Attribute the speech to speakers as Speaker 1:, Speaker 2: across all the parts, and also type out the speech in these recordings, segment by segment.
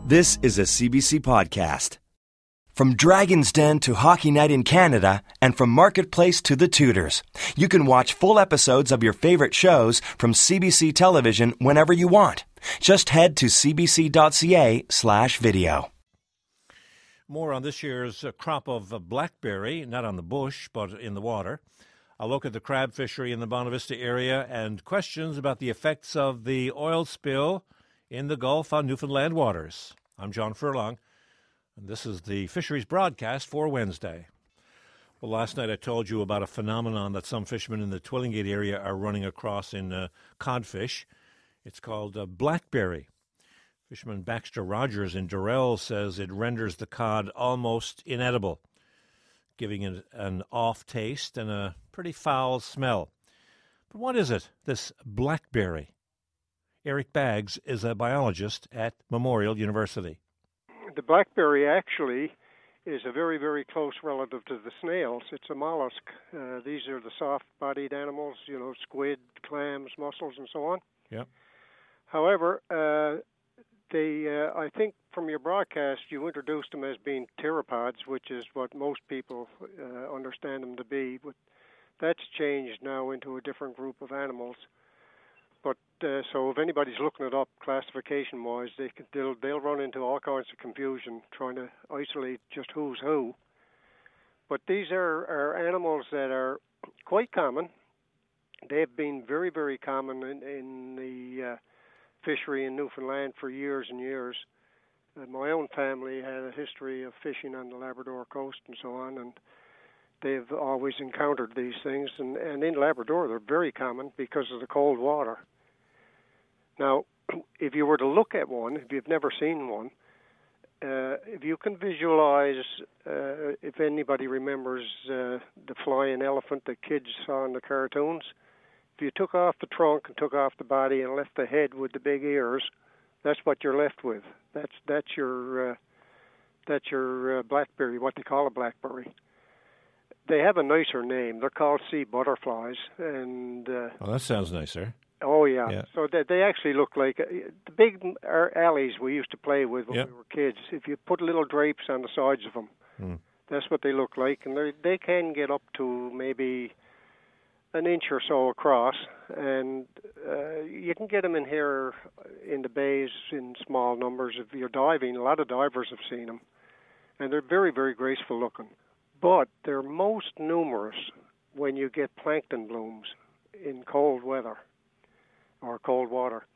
Speaker 1: This is a CBC podcast. From Dragon's Den to Hockey Night in Canada, and from Marketplace to the Tudors, you can watch full episodes of your favorite shows from CBC Television whenever you want. Just head to cbc.ca/video.
Speaker 2: More on this year's crop of blackberry, not on the bush, but in the water. A look at the crab fishery in the Bonavista area and questions about the effects of the oil spill in the Gulf on Newfoundland waters. I'm John Furlong, and this is the fisheries broadcast for Wednesday. Well, last night I told you about a phenomenon that some fishermen in the Twillingate area are running across in codfish. It's called blackberry. Fisherman Baxter Rogers in Durrell says it renders the cod almost inedible, giving it an off taste and a pretty foul smell. But what is it, this blackberry? Eric Baggs is a biologist at Memorial University.
Speaker 3: The blackberry actually is a very, very close relative to the snails. It's a mollusk. These are the soft-bodied animals, squid, clams, mussels, and so on.
Speaker 2: Yeah.
Speaker 3: However, I think from your broadcast, you introduced them as being pteropods, which is what most people understand them to be. But that's changed now into a different group of animals. But so if anybody's looking it up classification-wise, they'll run into all kinds of confusion trying to isolate just who's who. But these are animals that are quite common. They've been very, very common in the fishery in Newfoundland for years and years. My own family had a history of fishing on the Labrador coast and so on, and they've always encountered these things. And in Labrador, they're very common because of the cold water. Now, if you were to look at one, if you've never seen one, if you can visualize, if anybody remembers the flying elephant that kids saw in the cartoons, if you took off the trunk and took off the body and left the head with the big ears, that's what you're left with. That's your blackberry, what they call a blackberry. They have a nicer name. They're called sea butterflies, and
Speaker 2: that sounds nicer.
Speaker 3: Oh, yeah. So they actually look like the big alleys we used to play with when we were kids. If you put little drapes on the sides of them, that's what they look like. And they can get up to maybe an inch or so across. And you can get them in here in the bays in small numbers. If you're diving, a lot of divers have seen them. And they're very, very graceful looking. But they're most numerous when you get plankton blooms in cold weather or cold water.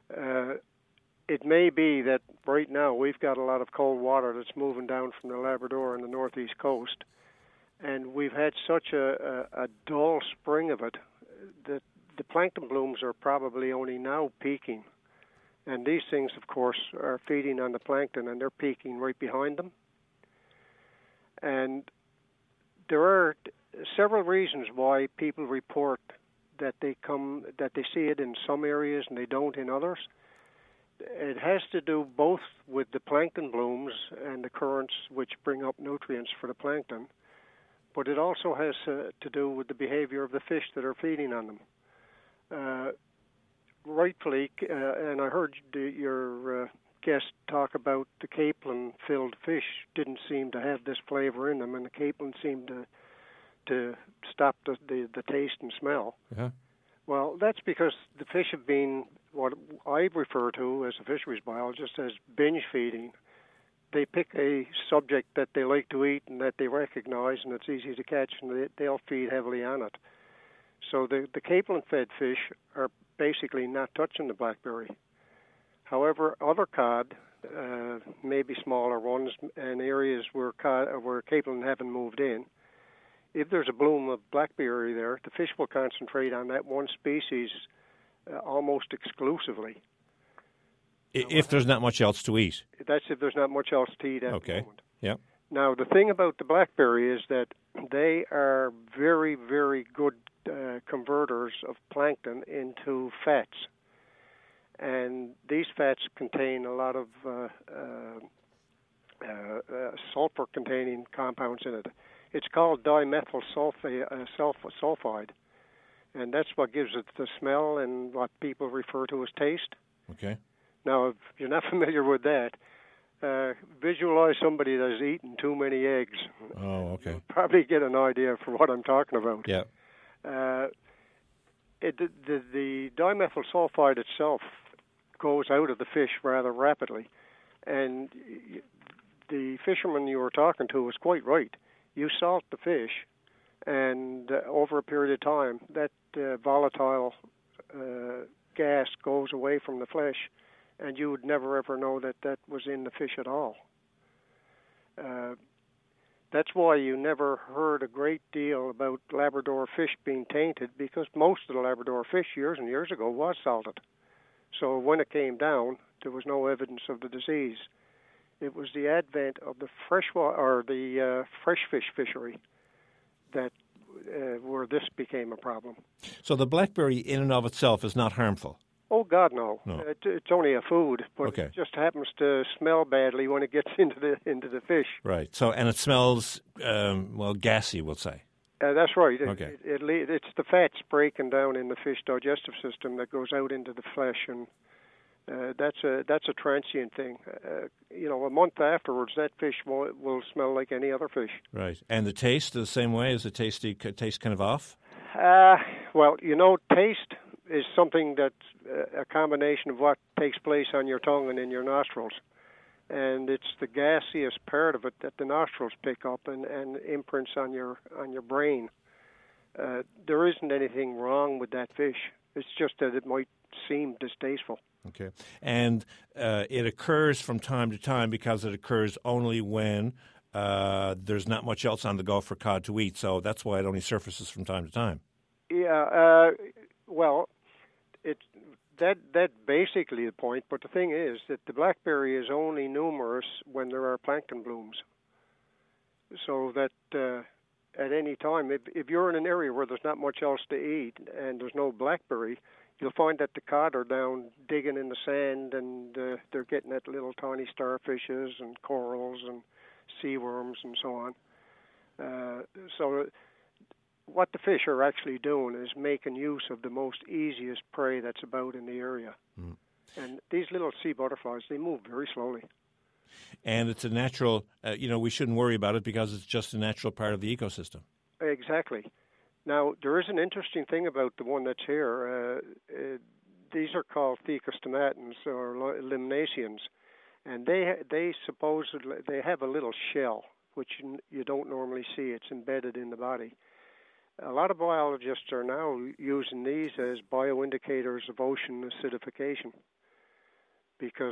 Speaker 3: It may be that right now we've got a lot of cold water that's moving down from the Labrador and the northeast coast, and we've had such a dull spring of it that the plankton blooms are probably only now peaking. And these things, of course, are feeding on the plankton, and they're peaking right behind them. And there are several reasons why people report that they see it in some areas and they don't in others. It has to do both with the plankton blooms and the currents which bring up nutrients for the plankton, but it also has to do with the behavior of the fish that are feeding on them. Rightfully, and I heard your guest talk about the capelin-filled fish didn't seem to have this flavor in them, and the capelin seemed to stop the taste and smell.
Speaker 2: Yeah.
Speaker 3: Well, that's because the fish have been what I refer to as a fisheries biologist as binge feeding. They pick a subject that they like to eat and that they recognize and it's easy to catch, and they'll feed heavily on it. So the capelin-fed fish are basically not touching the blackberry. However, other cod, maybe smaller ones, and areas where capelin haven't moved in, if there's a bloom of blackberry there, the fish will concentrate on that one species almost exclusively.
Speaker 2: If there's not much else to eat.
Speaker 3: That's if there's not much else to eat at the moment.
Speaker 2: Yeah.
Speaker 3: Now, the thing about the blackberry is that they are very, very good converters of plankton into fats. And these fats contain a lot of sulfur-containing compounds in it. It's called dimethyl sulfide, and that's what gives it the smell and what people refer to as taste.
Speaker 2: Okay.
Speaker 3: Now, if you're not familiar with that, Visualize somebody that's eaten too many eggs.
Speaker 2: Oh, okay.
Speaker 3: You'll probably get an idea for what I'm talking about.
Speaker 2: Yeah.
Speaker 3: The dimethyl sulfide itself goes out of the fish rather rapidly, and the fisherman you were talking to was quite right. You salt the fish, and over a period of time, that volatile gas goes away from the flesh, and you would never ever know that was in the fish at all. That's why you never heard a great deal about Labrador fish being tainted, because most of the Labrador fish years and years ago was salted. So when it came down, there was no evidence of the disease. It was the advent of the fresh fish fishery that where this became a problem.
Speaker 2: So the blackberry in and of itself is not harmful?
Speaker 3: Oh, God, no.
Speaker 2: No.
Speaker 3: It's only a food, but
Speaker 2: Okay.
Speaker 3: it just happens to smell badly when it gets into the fish.
Speaker 2: Right. So, and it smells, gassy, we'll say.
Speaker 3: That's right.
Speaker 2: Okay.
Speaker 3: It's the fats breaking down in the fish digestive system that goes out into the flesh, and that's a transient thing. A month afterwards, that fish will smell like any other fish.
Speaker 2: Right. And the taste the same way? Is the taste kind of off?
Speaker 3: Taste is something that's a combination of what takes place on your tongue and in your nostrils. And it's the gaseous part of it that the nostrils pick up and imprints on your brain. There isn't anything wrong with that fish. It's just that it might seem distasteful.
Speaker 2: Okay. And it occurs from time to time because it occurs only when there's not much else on the go for cod to eat. So that's why it only surfaces from time to time.
Speaker 3: Yeah. That's basically the point. But the thing is that the blackberry is only numerous when there are plankton blooms. So that at any time, if you're in an area where there's not much else to eat and there's no blackberry, you'll find that the cod are down digging in the sand, and they're getting at little tiny starfishes and corals and sea worms and so on. So what the fish are actually doing is making use of the most easiest prey that's about in the area. Mm. And these little sea butterflies, they move very slowly.
Speaker 2: And it's a natural, we shouldn't worry about it because it's just a natural part of the ecosystem.
Speaker 3: Exactly. Now, there is an interesting thing about the one that's here. These are called thecostomatans or limnaceans, and they supposedly they have a little shell, which you don't normally see. It's embedded in the body. A lot of biologists are now using these as bioindicators of ocean acidification, because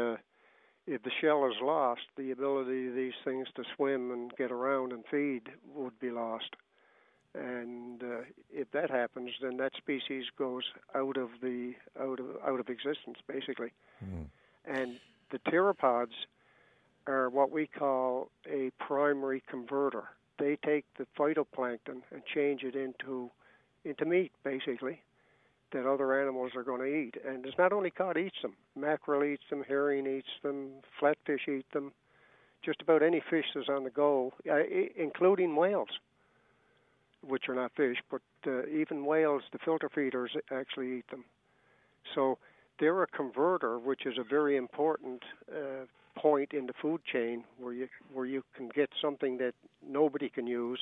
Speaker 3: if the shell is lost, the ability of these things to swim and get around and feed would be lost. And if that happens, then that species goes out of existence, basically. Mm. And the pteropods are what we call a primary converter. They take the phytoplankton and change it into meat, basically, that other animals are going to eat. And it's not only cod eats them. Mackerel eats them, herring eats them, flatfish eat them. Just about any fish that's on the go, including whales, which are not fish, but even whales, the filter feeders, actually eat them. So they're a converter, which is a very important point in the food chain where you can get something that nobody can use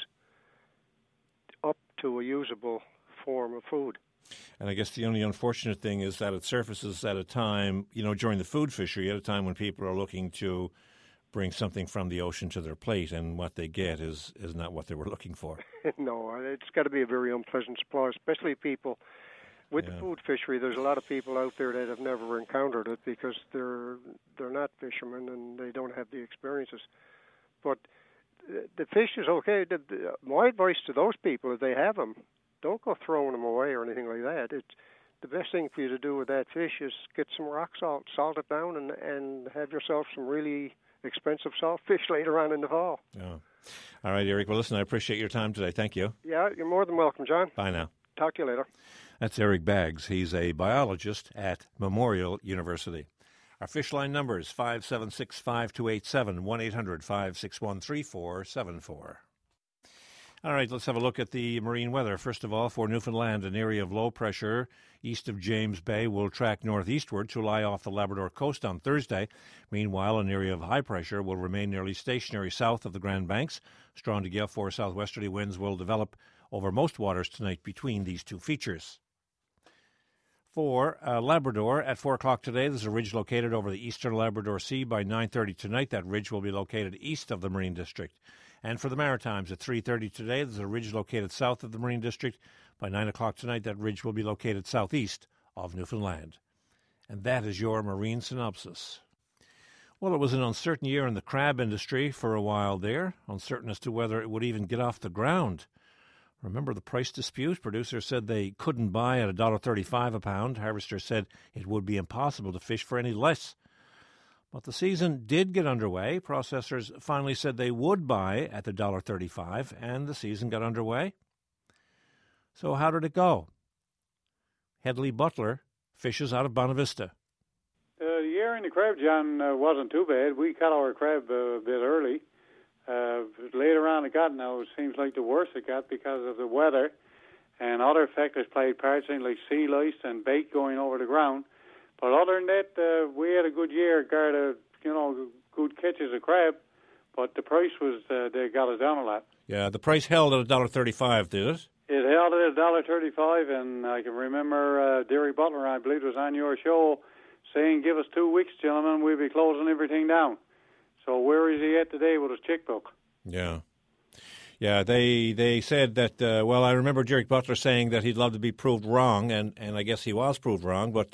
Speaker 3: up to a usable form of food.
Speaker 2: And I guess the only unfortunate thing is that it surfaces at a time, during the food fishery, at a time when people are looking to bring something from the ocean to their plate, and what they get is not what they were looking for.
Speaker 3: No, it's got to be a very unpleasant supply, especially people with the food fishery. There's a lot of people out there that have never encountered it because they're not fishermen and they don't have the experiences. But the fish is okay. My advice to those people, if they have them, don't go throwing them away or anything like that. It's the best thing for you to do with that fish is get some rock salt it down, and have yourself some really expensive saltfish later on in the fall.
Speaker 2: Yeah. All right, Eric. Well, listen, I appreciate your time today. Thank you.
Speaker 3: Yeah, you're more than welcome, John.
Speaker 2: Bye now.
Speaker 3: Talk to you later.
Speaker 2: That's Eric Baggs. He's a biologist at Memorial University. Our fish line number is 576-5287, 1-800-561-3474. All right, let's have a look at the marine weather. First of all, for Newfoundland, an area of low pressure east of James Bay will track northeastward to lie off the Labrador coast on Thursday. Meanwhile, an area of high pressure will remain nearly stationary south of the Grand Banks. Strong to gale force southwesterly winds will develop over most waters tonight between these two features. For Labrador, at 4 o'clock today, there's a ridge located over the eastern Labrador Sea. By 9:30 tonight, that ridge will be located east of the Marine District. And for the Maritimes, at 3:30 today, there's a ridge located south of the Marine District. By 9 o'clock tonight, that ridge will be located southeast of Newfoundland. And that is your marine synopsis. Well, it was an uncertain year in the crab industry for a while there, uncertain as to whether it would even get off the ground. Remember the price dispute? Producers said they couldn't buy at $1.35 a pound. Harvesters said it would be impossible to fish for any less. But the season did get underway. Processors finally said they would buy at the $1.35, and the season got underway. So how did it go? Hedley Butler fishes out of Bonavista.
Speaker 4: The year in the crab, John, wasn't too bad. We caught our crab a bit early. Later on it got, now it seems like the worse it got because of the weather and other factors played parts in, like sea lice and bait going over the ground. But other than that, we had a good year, good catches of crab, but the price was, they got us down a lot.
Speaker 2: Yeah, the price held at $1.35, did it?
Speaker 4: It held at $1.35, and I can remember Derek Butler, I believe, was on your show saying, give us 2 weeks, gentlemen, we'll be closing everything down. So where is he at today with his checkbook?
Speaker 2: Yeah. Yeah, they said that, I remember Derek Butler saying that he'd love to be proved wrong, and I guess he was proved wrong, but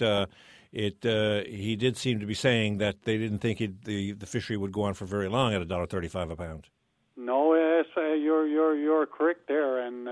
Speaker 2: he did seem to be saying that they didn't think the fishery would go on for very long at $1.35 a pound.
Speaker 4: No, yes, you're correct there, and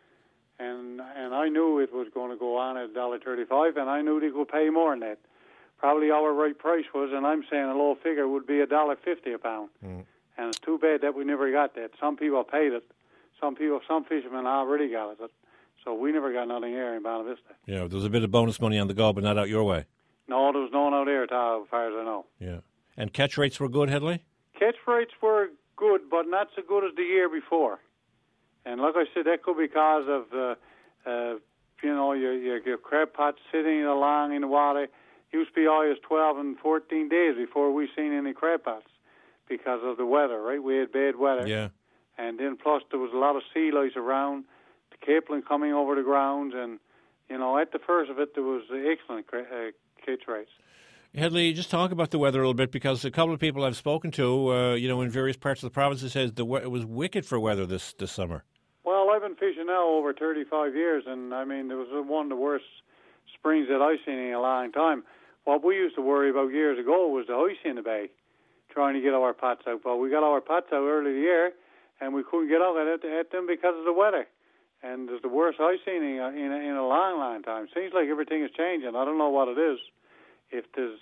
Speaker 4: I knew it was going to go on at $1.35, and I knew they could pay more than that. Probably our right price was, and I'm saying a low figure would be $1.50 a pound. Mm. And it's too bad that we never got that. Some people paid it. Some fishermen already got it. So we never got nothing here in Bonavista.
Speaker 2: Yeah, there was a bit of bonus money on the go, but not out your way.
Speaker 4: No, there was no one out there, as far as I know.
Speaker 2: Yeah. And catch rates were good, Hedley?
Speaker 4: Catch rates were good, but not so good as the year before. And like I said, that could be because of, your crab pots sitting along in the water. Used to be always 12 and 14 days before we seen any crab pots because of the weather, right? We had bad weather.
Speaker 2: Yeah.
Speaker 4: And then plus there was a lot of sea lice around, the capelin coming over the ground, and, at the first of it, there was excellent catch rates.
Speaker 2: Hedley, just talk about the weather a little bit, because a couple of people I've spoken to, in various parts of the province, says it was wicked for weather this summer.
Speaker 4: Well, I've been fishing now over 35 years, and, it was one of the worst springs that I've seen in a long time. What we used to worry about years ago was the ice in the bay, trying to get our pots out. Well, we got our pots out early in the year, and we couldn't get out at them because of the weather. And it's the worst I've seen in a long, long time. Seems like everything is changing. I don't know what it is. If there's,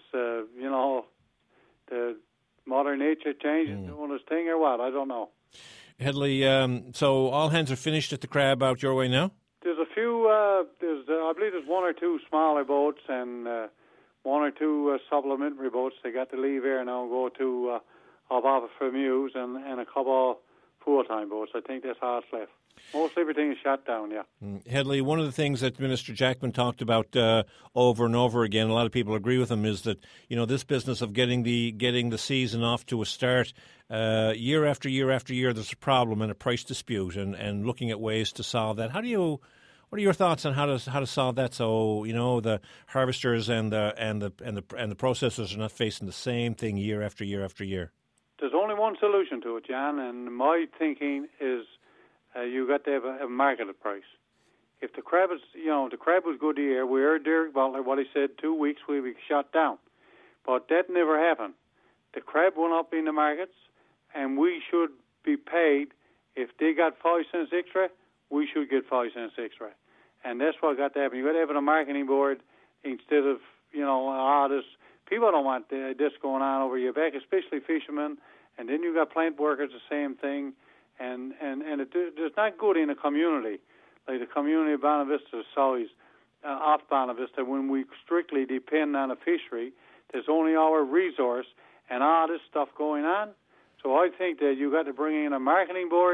Speaker 4: the Mother Nature changing, doing its thing or what, I don't know.
Speaker 2: Hedley, so all hands are finished at the crab out your way now?
Speaker 4: There's a few, I believe there's one or two smaller boats and one or two supplementary boats. They got to leave here now and go to off for Mews and a couple of full-time boats. I think that's how it's left. Most everything is shut down, yeah.
Speaker 2: Hedley, one of the things that Minister Jackman talked about over and over again, a lot of people agree with him, is that this business of getting the season off to a start year after year after year, there's a problem and a price dispute, and looking at ways to solve that. What are your thoughts on how to solve that? So the harvesters and the processors are not facing the same thing year after year after year.
Speaker 4: There's only one solution to it, John, and my thinking is you got to have a marketed price. If the crab is, the crab was good here, we heard Derek Butler what he said, 2 weeks we'll be shut down, but that never happened. The crab went up in the markets, and we should be paid. If they got 5 cents extra, we should get 5 cents extra. And that's what got to happen. You got to have a marketing board instead of, this. People don't want this going on over your back, especially fishermen. And then you got plant workers, the same thing. And it's not good in a community, like the community of Bonavista size, off Bonavista, when we strictly depend on a fishery. There's only our resource and all this stuff going on. So I think that you got to bring in a marketing board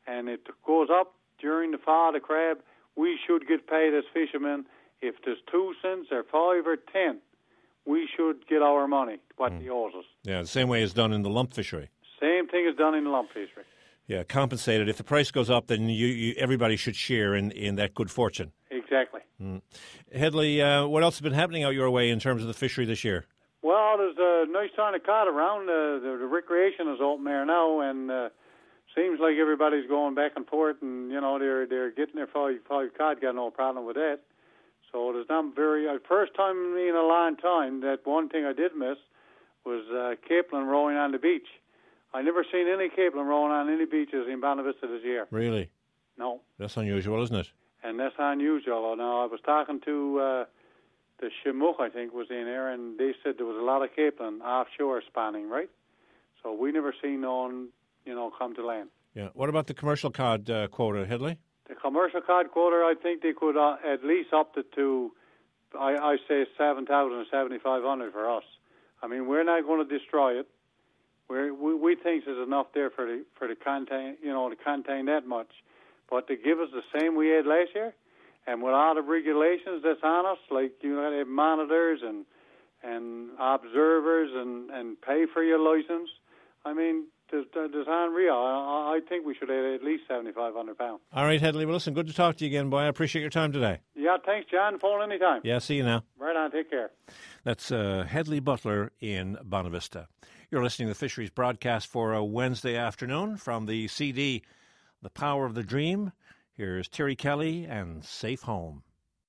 Speaker 4: and it goes up during the fall, the crab, we should get paid as fishermen. If there's 2 cents or 5 or 10, we should get our money, what they owe us.
Speaker 2: Yeah, the same way it's done in the lump fishery.
Speaker 4: Same thing is done in the lump fishery.
Speaker 2: Yeah, compensated. If the price goes up, then everybody should share in that good fortune.
Speaker 4: Exactly.
Speaker 2: Headley, what else has been happening out your way in terms of the fishery this year?
Speaker 4: Well, there's a nice ton of cod around. The recreation is open there now, and seems like everybody's going back and forth, and they're getting their five cod. Got no problem with that. So there's not first time in a long time that one thing I did miss was capelin rowing on the beach. I never seen any capelin rowing on any beaches in Bonavista this year.
Speaker 2: Really?
Speaker 4: No.
Speaker 2: That's unusual, isn't it?
Speaker 4: And that's unusual. Now, I was talking to the Shimuk, I think, was in there, and they said there was a lot of capelin offshore spawning, right? So we never seen none, come to land.
Speaker 2: Yeah. What about the commercial cod quota, Headley?
Speaker 4: The commercial cod quota, I think they could at least up it to, I say 7,000 or 7,500 for us. I mean, we're not going to destroy it. We think there's enough there for the contain, to contain that much. But to give us the same we had last year, and with all the regulations that's on us, like you got to have monitors and observers and pay for your license. I mean, there's unreal. I think we should have at least £7,500.
Speaker 2: All right, Headley. Well, listen, good to talk to you again, boy. I appreciate your time today.
Speaker 4: Yeah, thanks, John. Phone anytime.
Speaker 2: Yeah, see you now.
Speaker 4: Right on. Take care.
Speaker 2: That's Headley Butler in Bonavista. You're listening to the Fisheries broadcast for a Wednesday afternoon from the CD, The Power of the Dream. Here's Terry Kelly and Safe Home.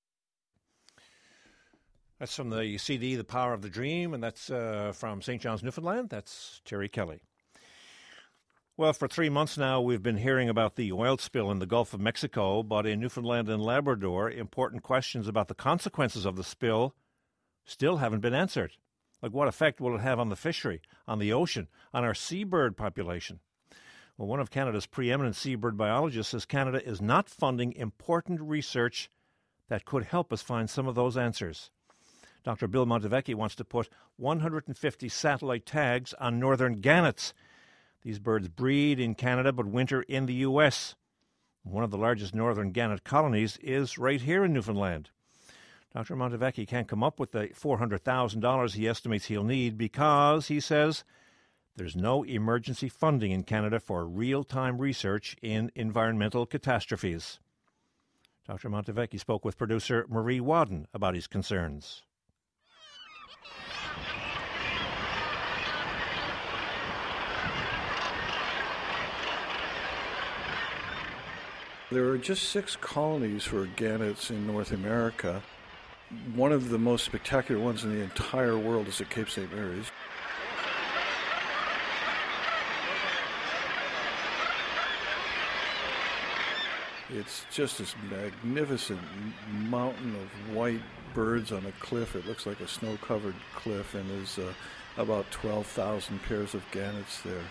Speaker 2: That's from the CD, The Power of the Dream, and that's from St. John's, Newfoundland. That's Terry Kelly. Well, for 3 months now, we've been hearing about the oil spill in the Gulf of Mexico, but in Newfoundland and Labrador, important questions about the consequences of the spill still haven't been answered. Like, what effect will it have on the fishery, on the ocean, on our seabird population? Well, one of Canada's preeminent seabird biologists says Canada is not funding important research that could help us find some of those answers. Dr. Bill Montevecchi wants to put 150 satellite tags on northern gannets. These birds breed in Canada but winter in the U.S. One of the largest northern gannet colonies is right here in Newfoundland. Dr. Montevecchi can't come up with the $400,000 he estimates he'll need because, he says, there's no emergency funding in Canada for real-time research in environmental catastrophes. Dr. Montevecchi spoke with producer Marie Wadden about his concerns.
Speaker 5: There are just 6 colonies for gannets in North America. One of the most spectacular ones in the entire world is at Cape St. Mary's. It's just this magnificent mountain of white birds on a cliff. It looks like a snow-covered cliff, and there's about 12,000 pairs of gannets there.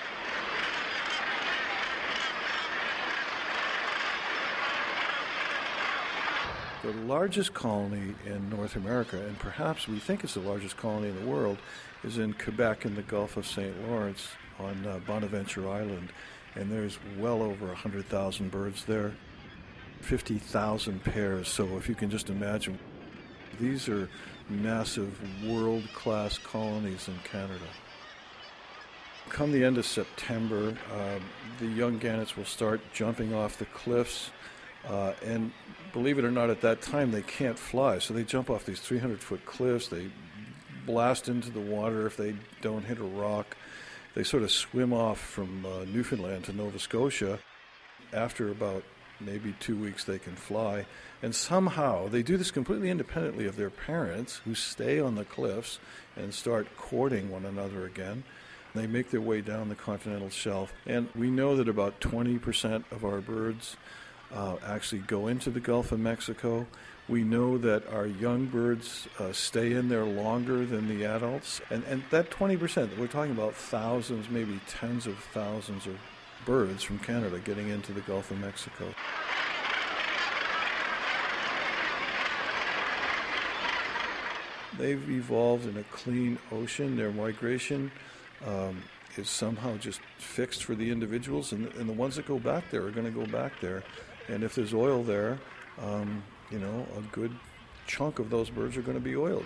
Speaker 5: The largest colony in North America, and perhaps we think it's the largest colony in the world, is in Quebec in the Gulf of St. Lawrence on Bonaventure Island. And there's well over 100,000 birds there, 50,000 pairs. So if you can just imagine, these are massive world-class colonies in Canada. Come the end of September, the young gannets will start jumping off the cliffs. And believe it or not, at that time they can't fly, so they jump off these 300-foot cliffs. They blast into the water if they don't hit a rock. They sort of swim off from Newfoundland to Nova Scotia. After about maybe 2 weeks, they can fly. And somehow they do this completely independently of their parents, who stay on the cliffs and start courting one another again. They make their way down the continental shelf. And we know that about 20% of our birds actually go into the Gulf of Mexico. We know that our young birds stay in there longer than the adults. And that 20%, we're talking about thousands, maybe tens of thousands of birds from Canada getting into the Gulf of Mexico. They've evolved in a clean ocean. Their migration is somehow just fixed for the individuals, and the ones that go back there are going to go back there. And if there's oil there, a good chunk of those birds are going to be oiled.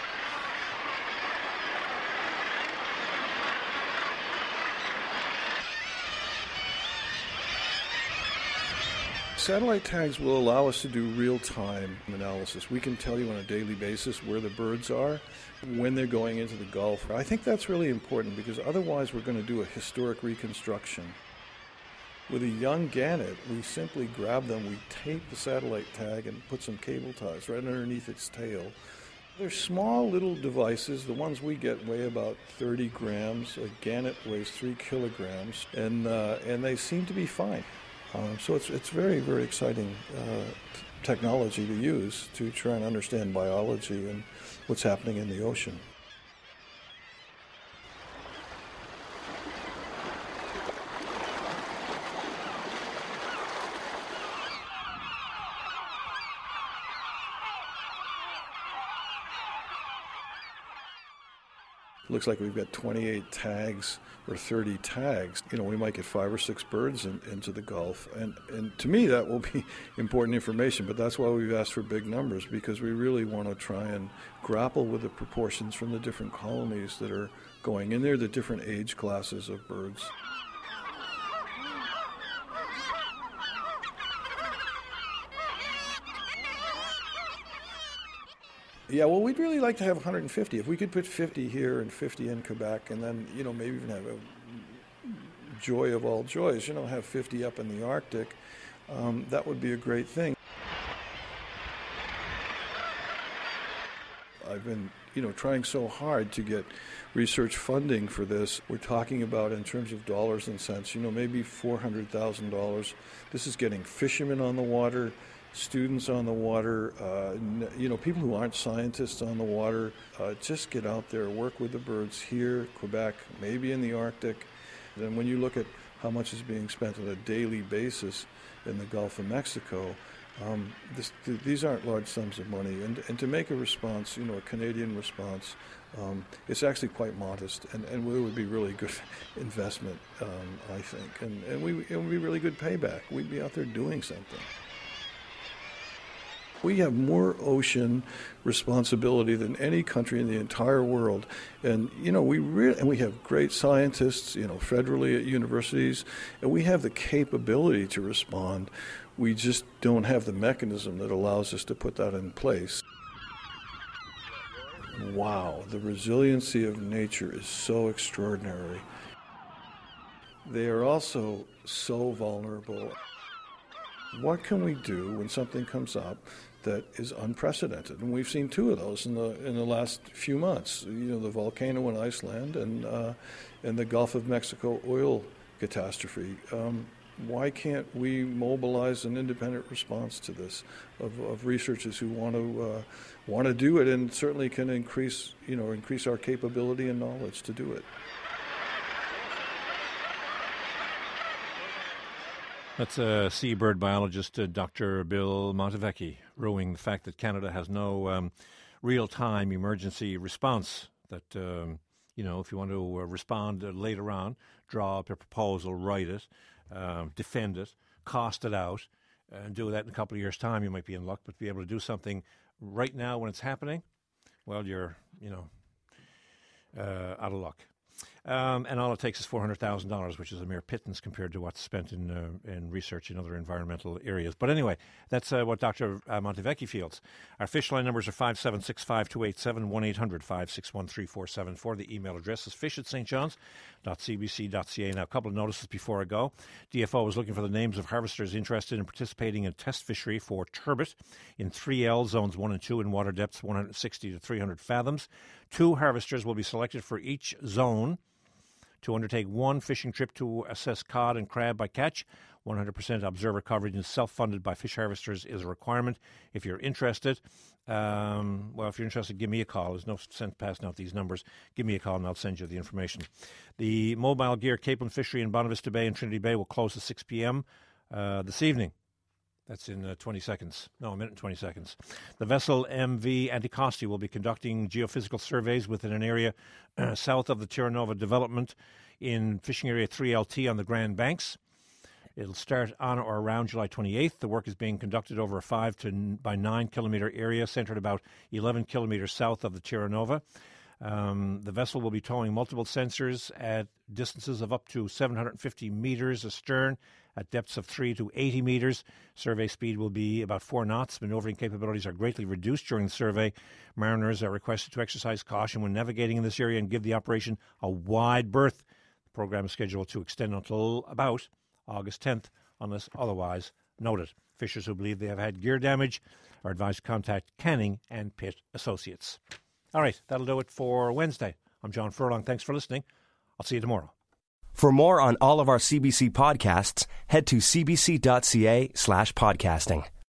Speaker 5: Satellite tags will allow us to do real-time analysis. We can tell you on a daily basis where the birds are, when they're going into the Gulf. I think that's really important because otherwise we're going to do a historic reconstruction. With a young gannet, we simply grab them, we tape the satellite tag and put some cable ties right underneath its tail. They're small little devices. The ones we get weigh about 30 grams. A gannet weighs 3 kilograms, and they seem to be fine. So it's very, very exciting technology to use to try and understand biology and what's happening in the ocean. Looks like we've got 28 tags or 30 tags. We might get 5 or 6 birds into the Gulf. And to me, that will be important information, but that's why we've asked for big numbers, because we really want to try and grapple with the proportions from the different colonies that are going in there, the different age classes of birds. Yeah, well, we'd really like to have 150. If we could put 50 here and 50 in Quebec, and then, maybe even have a joy of all joys, have 50 up in the Arctic, that would be a great thing. I've been, trying so hard to get research funding for this. We're talking about, in terms of dollars and cents, maybe $400,000. This is getting fishermen on the water, students on the water, people who aren't scientists on the water. Just get out there, work with the birds here, Quebec, maybe in the Arctic. And when you look at how much is being spent on a daily basis in the Gulf of Mexico, these aren't large sums of money. And to make a response, a Canadian response, it's actually quite modest, and it would be really good investment, I think. And it would be really good payback. We'd be out there doing something. We have more ocean responsibility than any country in the entire world, and we have great scientists, federally at universities, and we have the capability to respond. We just don't have the mechanism that allows us to put that in place. Wow, the resiliency of nature is so extraordinary. They are also so vulnerable. What can we do when something comes up that is unprecedented? And we've seen 2 of those in the last few months. The volcano in Iceland and the Gulf of Mexico oil catastrophe. Why can't we mobilize an independent response to this of researchers who want to do it, and certainly can increase our capability and knowledge to do it?
Speaker 2: That's seabird biologist Dr. Bill Montevecchi, ruing the fact that Canada has no real-time emergency response. That, if you want to respond later on, draw up a proposal, write it, defend it, cost it out, and do that in a couple of years' time, you might be in luck. But to be able to do something right now when it's happening, well, you're, out of luck. And all it takes is $400,000, which is a mere pittance compared to what's spent in research in other environmental areas. But anyway, that's what Dr. Montevecchi feels. Our fish line numbers are 576-5287, 1-800-561-3474. The email address is fish@stjohns.cbc.ca. Now, a couple of notices before I go. DFO is looking for the names of harvesters interested in participating in test fishery for turbot in 3L, zones 1 and 2, in water depths 160 to 300 fathoms. 2 harvesters will be selected for each zone to undertake 1 fishing trip to assess cod and crab by catch. 100% observer coverage and self-funded by fish harvesters is a requirement. If you're interested, give me a call. There's no sense passing out these numbers. Give me a call and I'll send you the information. The mobile gear Capeland Fishery in Bonavista Bay and Trinity Bay will close at 6 p.m. This evening. That's in 20 seconds. No, a minute and 20 seconds. The vessel MV Anticosti will be conducting geophysical surveys within an area south of the Terra Nova development in Fishing Area 3LT on the Grand Banks. It'll start on or around July 28th. The work is being conducted over a 5 by 9 kilometre area centred about 11 kilometres south of the Terra Nova. The vessel will be towing multiple sensors at distances of up to 750 metres astern at depths of 3 to 80 metres. Survey speed will be about 4 knots. Manoeuvring capabilities are greatly reduced during the survey. Mariners are requested to exercise caution when navigating in this area and give the operation a wide berth. The program is scheduled to extend until about August 10th, unless otherwise noted. Fishers who believe they have had gear damage are advised to contact Canning and Pitt Associates. All right, that'll do it for Wednesday. I'm John Furlong. Thanks for listening. I'll see you tomorrow.
Speaker 1: For more on all of our CBC podcasts, head to cbc.ca/podcasting.